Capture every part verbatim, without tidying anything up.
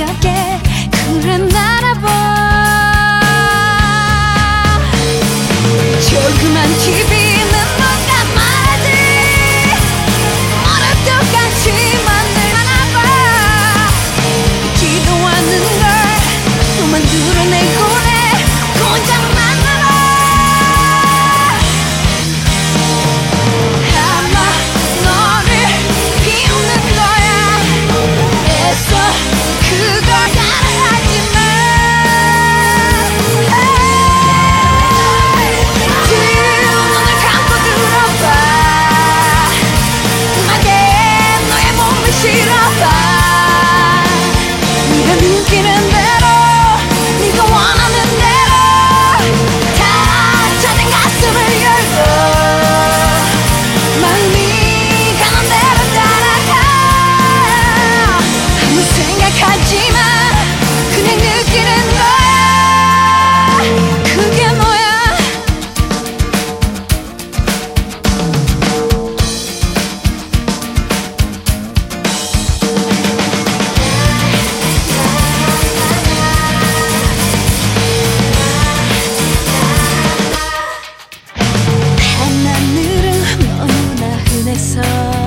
가볍게 그래 날아봐. 조그만 티비는 뭔가 말하지 어릴 똑같지만 늘 하나봐. 기도하는 걸 또 만들어내고 내 고장 만나라. 아마 너를 비웃는 거야. 애써 그걸 따라하지만 두 눈을 감고 들어봐. 음악에 너의 몸을 실어봐. 네가 느끼는 대로 네가 원하는 대로 다 찾은 가슴을 열고 마음이 가는 대로 따라가. 아무 생각하지마. 그냥 느끼는 거야. 그게 뭐야. 밤하늘은 너무나 흔해서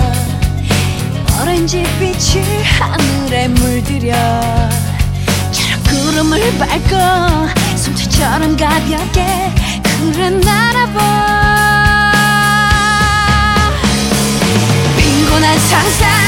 오렌지빛이 하늘에 물들여 저런 구름을 밟고 솜털처럼 가볍게 그래 날아봐. 빈곤한 상상